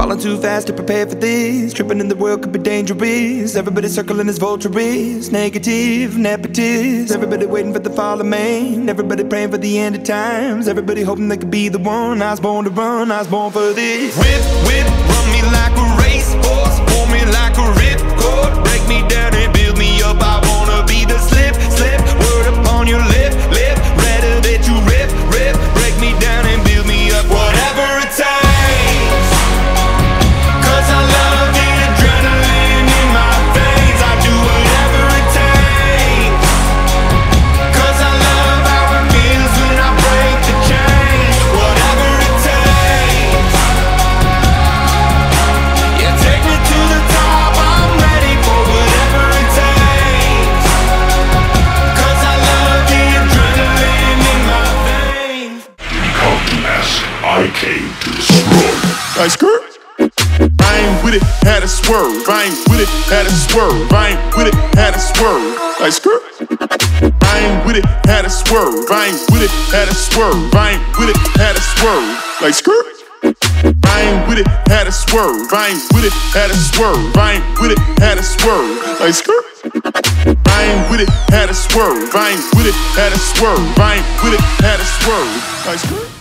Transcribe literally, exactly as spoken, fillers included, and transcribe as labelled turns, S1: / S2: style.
S1: Falling too fast to prepare for this. Tripping in the world could be dangerous. Everybody circling as vultures. Negative, nepotist. Everybody waiting for the fall of man. Everybody praying for the end of times. Everybody hoping they could be the one. I was born to run, I was born for this. Whip, whip, run me like a racehorse. Pull me like a ripcord. Break me down and build me up. I wanna be the slip, slip. Word upon your lip, lip. Rather that you rip, rip. Break me down and build me up. Whatever it takes.
S2: I came to destroy.
S3: Like skirt. I ain't with it, had a swerve. I ain't with it, had a swerve. I ain't with it, had a swerve. Like skirt. I ain't with it, had a swerve. I ain't with it, had a swerve. I ain't with it, had a swerve. Like skirt. I ain't with it, had a swerve. I ain't with it, had a swerve. I ain't with it, had a swerve. Like skirt. I ain't with it, had a swerve. I ain't with it, had a swerve. I ain't with it, had a swerve. Like skirt.